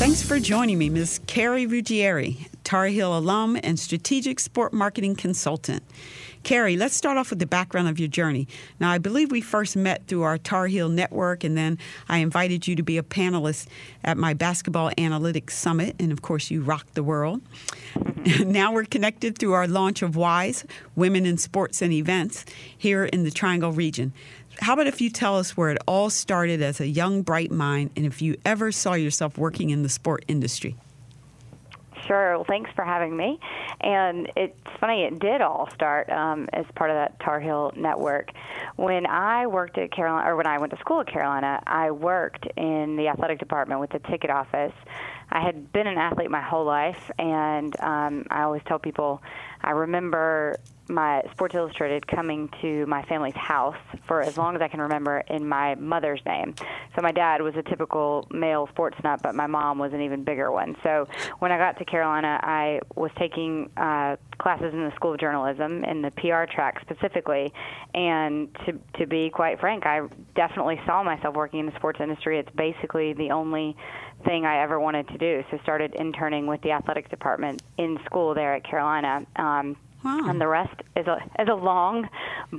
Thanks for joining me, Ms. Carrie Ruggieri, Tar Heel alum and strategic sport marketing consultant. Carrie, let's start off with the background of your journey. Now, I believe we first met through our Tar Heel network, and then I invited you to be a panelist at my Basketball Analytics Summit, and of course, you rocked the world. Now we're connected through our launch of WISE, Women in Sports and Events, here in the Triangle region. How about if you tell us where it all started as a young, bright mind, and if you ever saw yourself working in the sport industry? Sure. Well, thanks for having me. And it's funny, it did all start as part of that Tar Heel network. When I worked at Carolina, or when I went to school at Carolina, I worked in the athletic department with the ticket office. I had been an athlete my whole life, and I always tell people I remember my Sports Illustrated coming to my family's house for as long as I can remember in my mother's name. So my dad was a typical male sports nut, but my mom was an even bigger one. So when I got to Carolina, I was taking classes in the School of Journalism, in the PR track specifically, and to be quite frank, I definitely saw myself working in the sports industry. It's basically the only thing I ever wanted to do. So started interning with the athletics department in school there at Carolina. Wow. And the rest is a long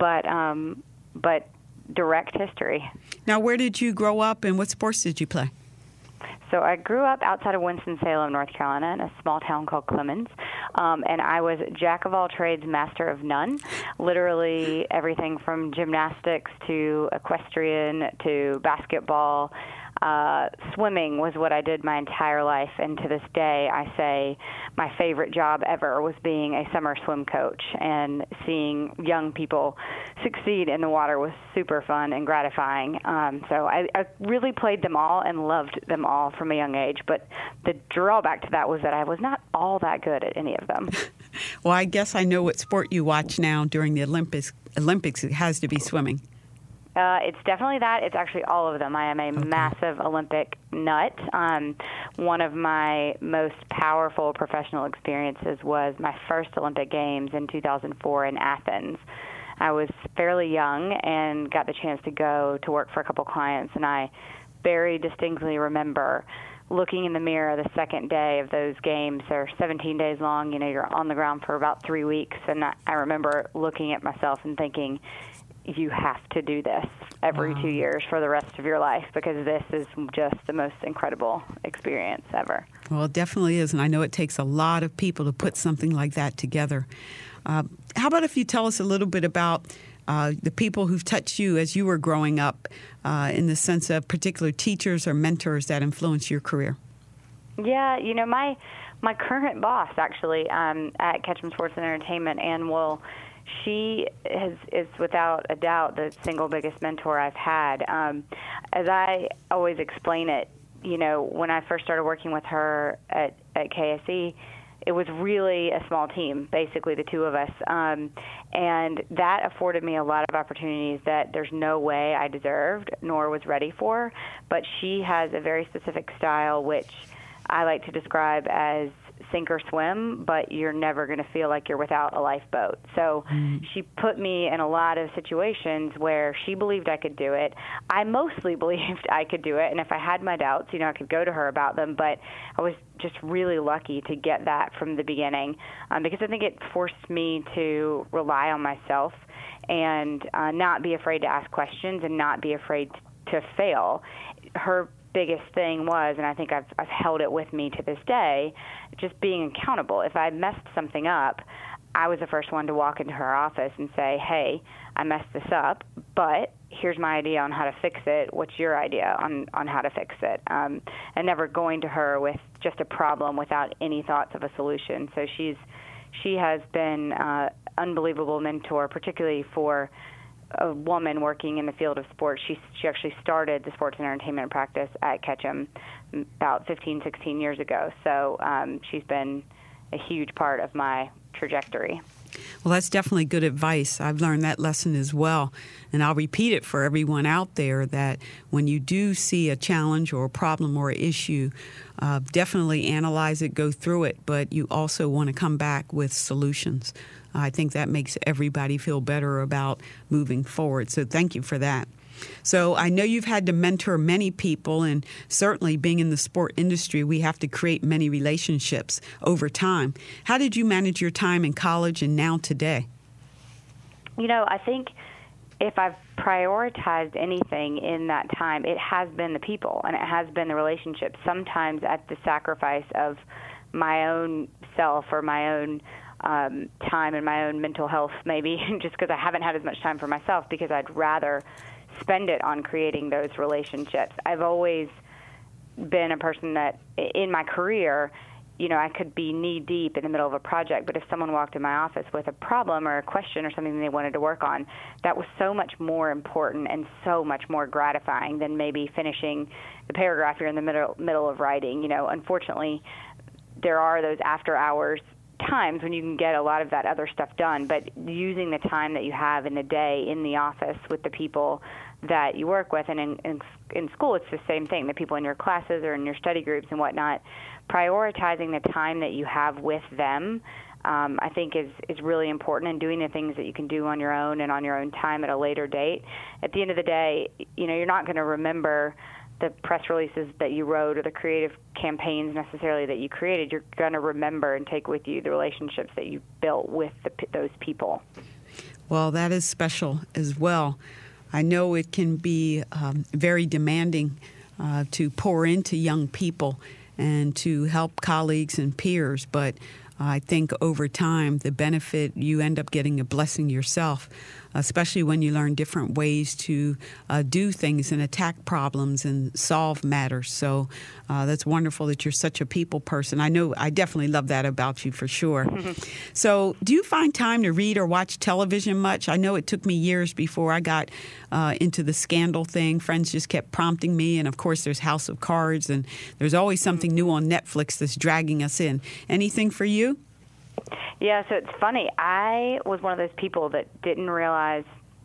but direct history. Now, where did you grow up and what sports did you play? So I grew up outside of Winston-Salem, North Carolina, in a small town called Clemens, and I was jack of all trades, master of none. Literally everything from gymnastics to equestrian to basketball. Swimming was what I did my entire life, and to this day I say my favorite job ever was being a summer swim coach, and seeing young people succeed in the water was super fun and gratifying. So I really played them all and loved them all from a young age, but the drawback to that was that I was not all that good at any of them. Well, I guess I know what sport you watch now during the Olympics. It has to be swimming. It's definitely that. It's actually all of them. I am a massive Olympic nut. One of my most powerful professional experiences was my first Olympic Games in 2004 in Athens. I was fairly young and got the chance to go to work for a couple clients, and I very distinctly remember looking in the mirror the second day of those games. They're 17 days long. You know, you're on the ground for about 3 weeks, and I remember looking at myself and thinking, you have to do this every 2 years for the rest of your life, because this is just the most incredible experience ever. Well, it definitely is, and I know it takes a lot of people to put something like that together. How about if you tell us a little bit about the people who've touched you as you were growing up, in the sense of particular teachers or mentors that influenced your career? Yeah, you know, my current boss, actually, at Ketchum Sports and Entertainment, Ann Wool, she is without a doubt the single biggest mentor I've had. As I always explain it, you know, when I first started working with her at KSE, it was really a small team, basically the two of us. And that afforded me a lot of opportunities that there's no way I deserved nor was ready for. But she has a very specific style, which I like to describe as sink or swim, but you're never going to feel like you're without a lifeboat. So she put me in a lot of situations where she believed I could do it. I mostly believed I could do it, and if I had my doubts, you know, I could go to her about them, but I was just really lucky to get that from the beginning, because I think it forced me to rely on myself and not be afraid to ask questions and not be afraid to fail. Her biggest thing was, and I think I've held it with me to this day, just being accountable. If I messed something up, I was the first one to walk into her office and say, hey, I messed this up, but here's my idea on how to fix it. What's your idea on how to fix it? And never going to her with just a problem without any thoughts of a solution. So she has been an unbelievable mentor, particularly for a woman working in the field of sports. She actually started the sports and entertainment practice at Ketchum about 15, 16 years ago. So she's been a huge part of my trajectory. Well, that's definitely good advice. I've learned that lesson as well. And I'll repeat it for everyone out there, that when you do see a challenge or a problem or an issue, definitely analyze it, go through it, but you also want to come back with solutions. I think that makes everybody feel better about moving forward. So thank you for that. So I know you've had to mentor many people, and certainly being in the sport industry, we have to create many relationships over time. How did you manage your time in college and now today? I think if I've prioritized anything in that time, it has been the people and it has been the relationships, sometimes at the sacrifice of my own self or my own time and my own mental health, maybe, just because I haven't had as much time for myself, because I'd rather spend it on creating those relationships. I've always been a person that in my career, I could be knee-deep in the middle of a project, but if someone walked in my office with a problem or a question or something they wanted to work on, that was so much more important and so much more gratifying than maybe finishing the paragraph you're in the middle of writing. Unfortunately, there are those after-hours times when you can get a lot of that other stuff done, but using the time that you have in the day in the office with the people that you work with, and in school it's the same thing, the people in your classes or in your study groups and whatnot, prioritizing the time that you have with them, I think is really important, and doing the things that you can do on your own and on your own time at a later date. At the end of the day, you're not going to remember the press releases that you wrote or the creative campaigns necessarily that you created. You're going to remember and take with you the relationships that you built with those people. Well, that is special as well. I know it can be very demanding to pour into young people and to help colleagues and peers, but I think over time the benefit, you end up getting a blessing yourself, especially when you learn different ways to do things and attack problems and solve matters. So that's wonderful that you're such a people person. I definitely love that about you for sure. So do you find time to read or watch television much? I know it took me years before I got into the scandal thing. Friends just kept prompting me. And of course, there's House of Cards, and there's always something new on Netflix that's dragging us in. Anything for you? Yeah, so it's funny. I was one of those people that didn't realize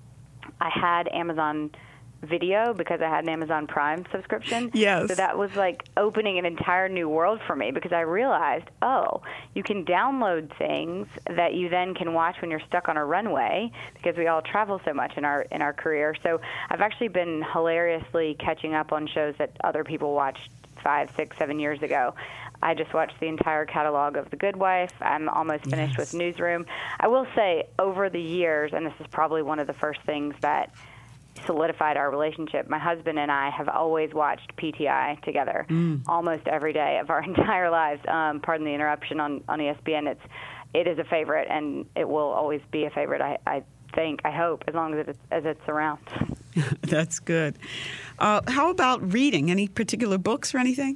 I had Amazon Video because I had an Amazon Prime subscription. Yes. So that was like opening an entire new world for me, because I realized, you can download things that you then can watch when you're stuck on a runway, because we all travel so much in our career. So I've actually been hilariously catching up on shows that other people watched 5, 6, 7 years ago. I just watched the entire catalog of The Good Wife. I'm almost finished with Newsroom. I will say, over the years, and this is probably one of the first things that solidified our relationship, my husband and I have always watched PTI together almost every day of our entire lives. Pardon the interruption on ESPN. It is a favorite, and it will always be a favorite, I hope, as long as it's around. That's good. How about reading? Any particular books or anything?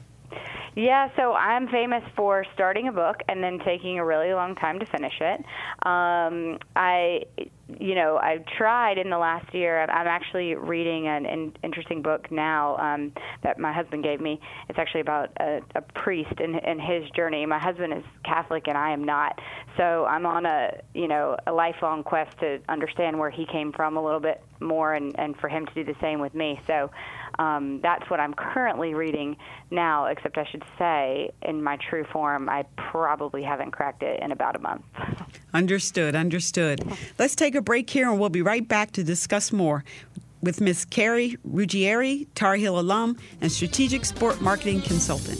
Yeah, so I'm famous for starting a book and then taking a really long time to finish it. I tried in the last year. I'm actually reading an interesting book now that my husband gave me. It's actually about a priest and his journey. My husband is Catholic and I am not, so I'm on a lifelong quest to understand where he came from a little bit more, and for him to do the same with me. So that's what I'm currently reading now, except I should say, in my true form, I probably haven't cracked it in about a month. Understood. Let's take a break here, and we'll be right back to discuss more with Ms. Carrie Ruggieri, Tar Heel alum and strategic sport marketing consultant.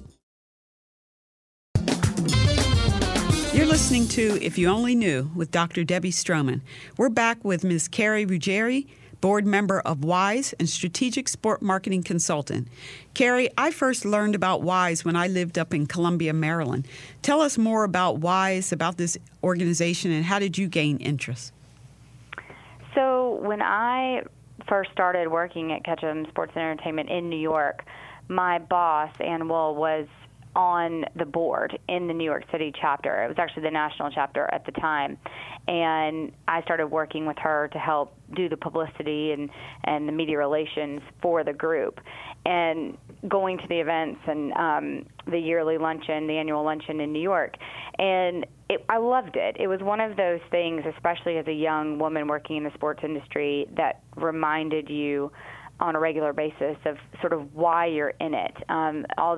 You're listening to If You Only Knew with Dr. Debbie Stroman. We're back with Ms. Carrie Ruggieri, board member of WISE and strategic sport marketing consultant. Carrie, I first learned about WISE when I lived up in Columbia, Maryland. Tell us more about WISE, about this organization, and how did you gain interest? So when I first started working at Ketchum Sports and Entertainment in New York, my boss, Ann Wool, was on the board in the New York City chapter. It was actually the national chapter at the time. And I started working with her to help do the publicity and the media relations for the group. And going to the events and the yearly luncheon, the annual luncheon in New York. And I loved it. It was one of those things, especially as a young woman working in the sports industry, that reminded you on a regular basis of sort of why you're in it. All these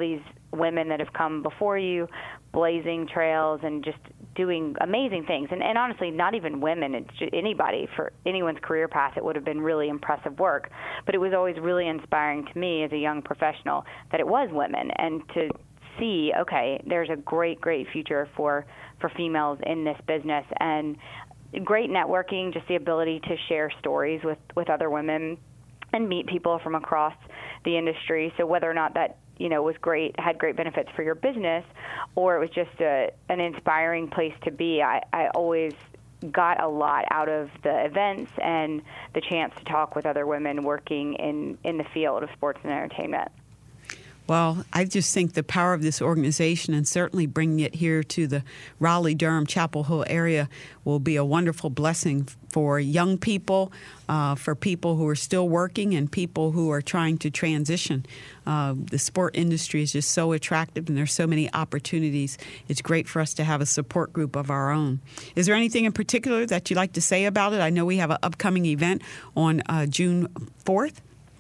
women that have come before you, blazing trails and just doing amazing things. And honestly, not even women, it's just anybody. For anyone's career path, it would have been really impressive work. But it was always really inspiring to me as a young professional that it was women, and to see, okay, there's a great, great future for females in this business. And great networking, just the ability to share stories with other women and meet people from across the industry. So whether or not that was great, had great benefits for your business, or it was just an inspiring place to be, I always got a lot out of the events and the chance to talk with other women working in the field of sports and entertainment. Well, I just think the power of this organization, and certainly bringing it here to the Raleigh-Durham, Chapel Hill area, will be a wonderful blessing for young people, for people who are still working, and people who are trying to transition. The sport industry is just so attractive, and there's so many opportunities. It's great for us to have a support group of our own. Is there anything in particular that you'd like to say about it? I know we have an upcoming event on June 4th.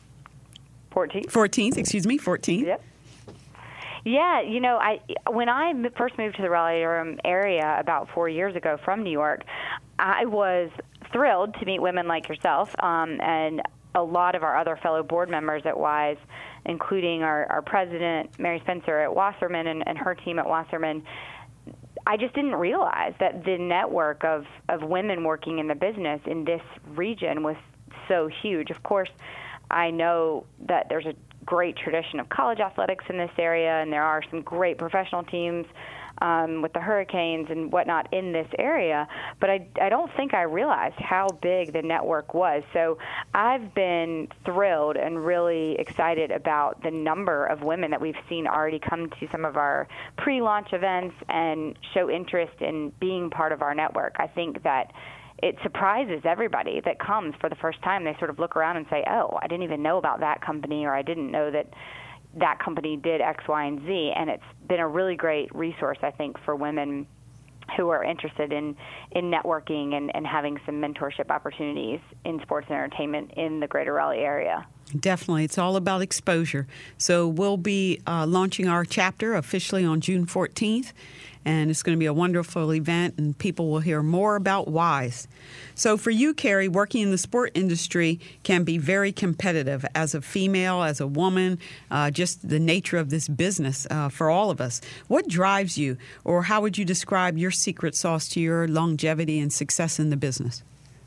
14th. Yep. Yeah, when I first moved to the Raleigh-Durham area about 4 years ago from New York, I was thrilled to meet women like yourself and a lot of our other fellow board members at WISE, including our president, Mary Spencer at Wasserman, and her team at Wasserman. I just didn't realize that the network of women working in the business in this region was so huge. Of course, I know that there's a great tradition of college athletics in this area, and there are some great professional teams with the Hurricanes and whatnot in this area, but I don't think I realized how big the network was. So I've been thrilled and really excited about the number of women that we've seen already come to some of our pre-launch events and show interest in being part of our network. I think that it surprises everybody that comes for the first time. They sort of look around and say, oh, I didn't even know about that company, or I didn't know that company did X, Y, and Z. And it's been a really great resource, I think, for women who are interested in networking and having some mentorship opportunities in sports and entertainment in the greater Raleigh area. Definitely. It's all about exposure. So we'll be launching our chapter officially on June 14th, and it's going to be a wonderful event, and people will hear more about WISE. So for you, Carrie, working in the sport industry can be very competitive as a female, as a woman, just the nature of this business for all of us. What drives you, or how would you describe your secret sauce to your longevity and success in the business?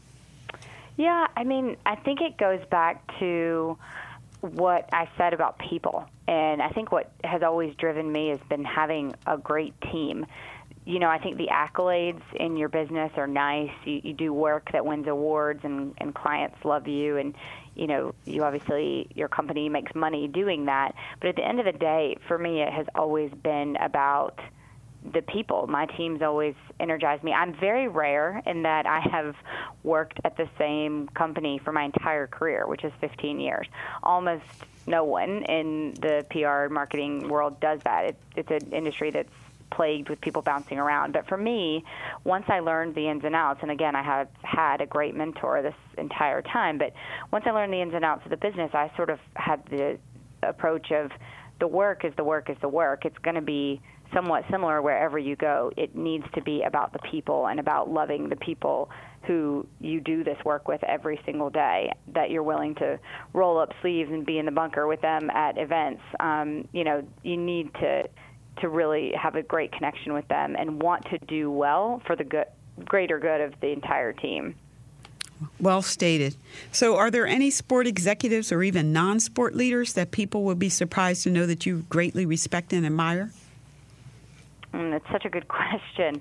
Yeah, I think it goes back to what I said about people. And I think what has always driven me has been having a great team. I think the accolades in your business are nice. You do work that wins awards, and clients love you, and you obviously, your company makes money doing that. But at the end of the day, for me, it has always been about the people. My team's always energized me. I'm very rare in that I have worked at the same company for my entire career, which is 15 years. Almost no one in the PR and marketing world does that. It's an industry that's plagued with people bouncing around. But for me, once I learned the ins and outs, and again, I have had a great mentor this entire time, but once I learned the ins and outs of the business, I sort of had the approach of the work is the work is the work. It's going to be somewhat similar wherever you go. It needs to be about the people and about loving the people who you do this work with every single day, that you're willing to roll up sleeves and be in the bunker with them at events. You need to really have a great connection with them and want to do well for the greater good of the entire team. Well stated. So are there any sport executives or even non-sport leaders that people would be surprised to know that you greatly respect and admire? That's such a good question.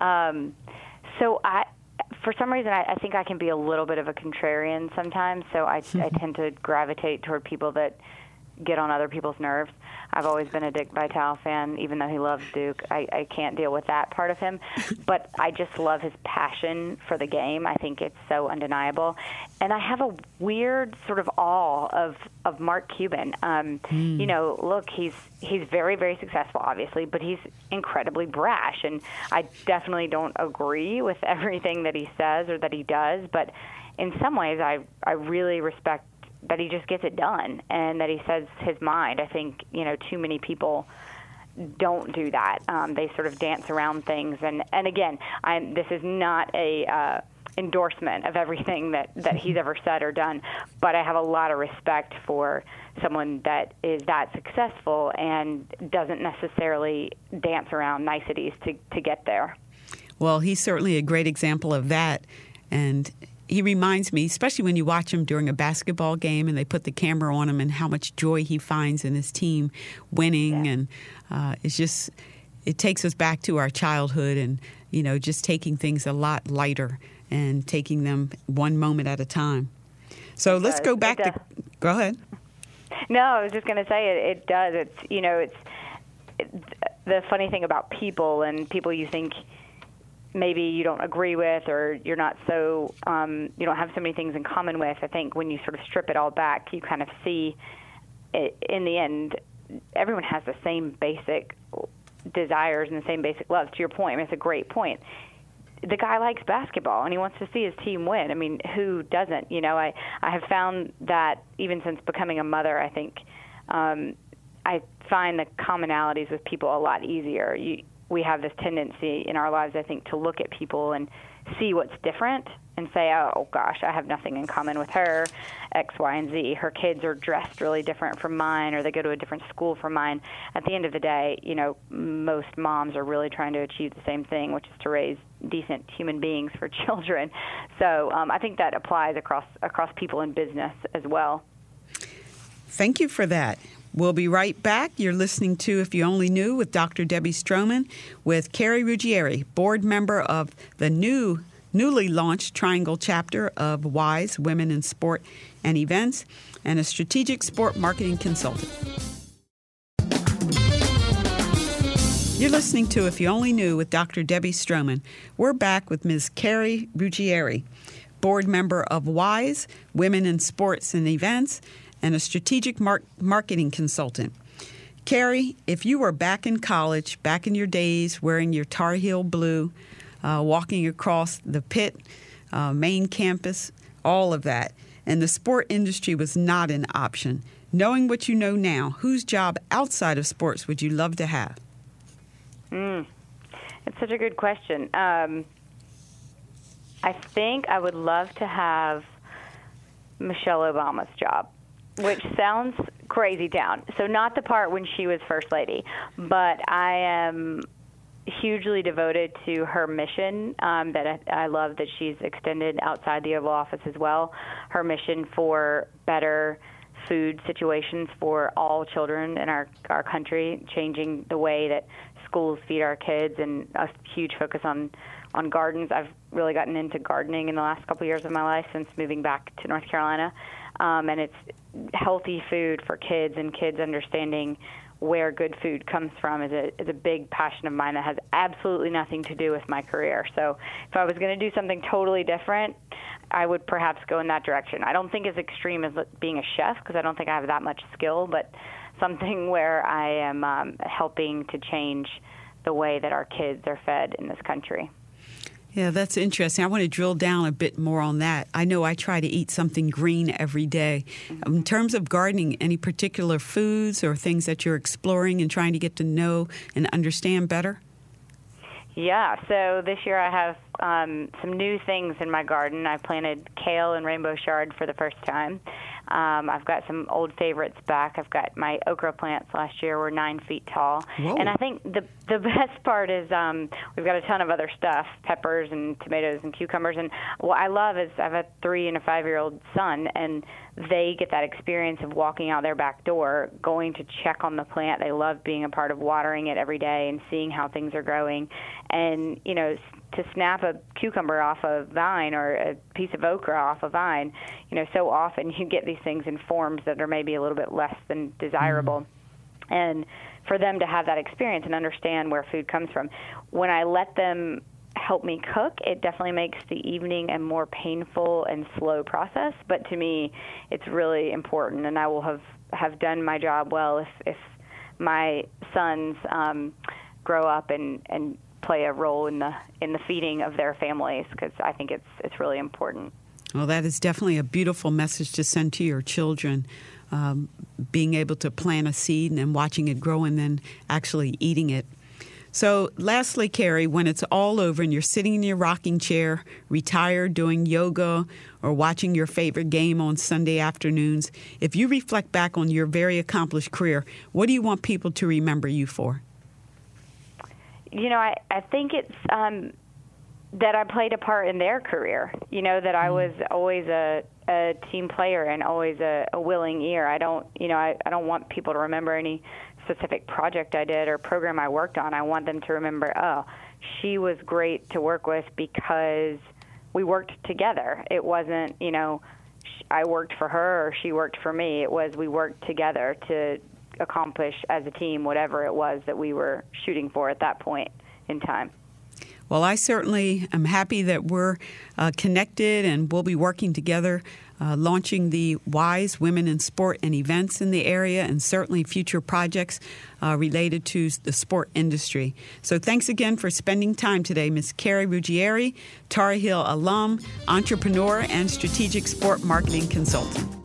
For some reason, I think I can be a little bit of a contrarian sometimes, so I tend to gravitate toward people that get on other people's nerves. I've always been a Dick Vitale fan, even though he loves Duke. I can't deal with that part of him, but I just love his passion for the game. I think it's so undeniable. And I have a weird sort of awe of Mark Cuban. Look, he's very, very successful, obviously, but he's incredibly brash, and I definitely don't agree with everything that he says or that he does, but in some ways I really respect that he just gets it done and that he says his mind. I think, too many people don't do that. They sort of dance around things. And again, this is not a endorsement of everything that he's ever said or done, but I have a lot of respect for someone that is that successful and doesn't necessarily dance around niceties to get there. Well, he's certainly a great example of that. And he reminds me, especially when you watch him during a basketball game and they put the camera on him, and how much joy he finds in his team winning. Yeah. And it takes us back to our childhood and, just taking things a lot lighter and taking them one moment at a time. So let's go back to... Go ahead. No, I was just going to say it does. It's the funny thing about people and people you think maybe you don't agree with, or you're not so, you don't have so many things in common with. I think when you sort of strip it all back, you kind of see in the end, everyone has the same basic desires and the same basic loves. To your point, I mean, it's a great point. The guy likes basketball and he wants to see his team win. I mean, who doesn't? I have found that even since becoming a mother, I think I find the commonalities with people a lot easier. We have this tendency in our lives, I think, to look at people and see what's different and say, oh, gosh, I have nothing in common with her, X, Y, and Z. Her kids are dressed really different from mine, or they go to a different school from mine. At the end of the day, most moms are really trying to achieve the same thing, which is to raise decent human beings for children. So I think that applies across people in business as well. Thank you for that. We'll be right back. You're listening to If You Only Knew with Dr. Debbie Stroman with Carrie Ruggieri, board member of the newly launched Triangle chapter of WISE, Women in Sport and Events, and a strategic sport marketing consultant. You're listening to If You Only Knew with Dr. Debbie Stroman. We're back with Ms. Carrie Ruggieri, board member of WISE, Women in Sports and Events, and a strategic marketing consultant. Carrie, if you were back in college, back in your days, wearing your Tar Heel blue, walking across the Pitt main campus, all of that, and the sport industry was not an option, knowing what you know now, whose job outside of sports would you love to have? It's such a good question. I think I would love to have Michelle Obama's job, which sounds crazy town. So not the part when she was First Lady, but I am hugely devoted to her mission that I love that she's extended outside the Oval Office as well. Her mission for better food situations for all children in our country, changing the way that schools feed our kids, and a huge focus on gardens. I've really gotten into gardening in the last couple of years of my life since moving back to North Carolina. And it's healthy food for kids, and kids understanding where good food comes from is a big passion of mine that has absolutely nothing to do with my career. So if I was going to do something totally different, I would perhaps go in that direction. I don't think as extreme as being a chef, because I don't think I have that much skill, but something where I am helping to change the way that our kids are fed in this country. Yeah, that's interesting. I want to drill down a bit more on that. I know I try to eat something green every day. Mm-hmm. In terms of gardening, any particular foods or things that you're exploring and trying to get to know and understand better? Yeah, so this year I have some new things in my garden. I planted kale and rainbow chard for the first time. I've got some old favorites back. I've got my okra plants last year were 9 feet tall. Whoa. And I think the best part is we've got a ton of other stuff, peppers and tomatoes and cucumbers. And what I love is I have a 3- and 5-year-old son, and they get that experience of walking out their back door, going to check on the plant. They love being a part of watering it every day and seeing how things are growing. And, to snap a cucumber off a vine or a piece of okra off a vine, so often you get these things in forms that are maybe a little bit less than desirable. Mm-hmm. And for them to have that experience and understand where food comes from, when I let them help me cook, it definitely makes the evening a more painful and slow process. But to me, it's really important, and I will have done my job well if my sons grow up and play a role in the feeding of their families, because I think it's really important. Well, that is definitely a beautiful message to send to your children. being able to plant a seed and then watching it grow and then actually eating it. So lastly, Carrie, when it's all over and you're sitting in your rocking chair, retired, doing yoga, or watching your favorite game on Sunday afternoons, if you reflect back on your very accomplished career, what do you want people to remember you for? I think it's that I played a part in their career, that I was always a team player and always a willing ear. I don't want people to remember any specific project I did or program I worked on. I want them to remember, oh, she was great to work with because we worked together. It wasn't, I worked for her or she worked for me. It was we worked together to accomplish as a team whatever it was that we were shooting for at that point in time. Well, I certainly am happy that we're connected and we'll be working together, launching the WISE Women in Sport and events in the area and certainly future projects related to the sport industry. So thanks again for spending time today, Ms. Carrie Ruggieri, Tar Heel alum, entrepreneur, and strategic sport marketing consultant.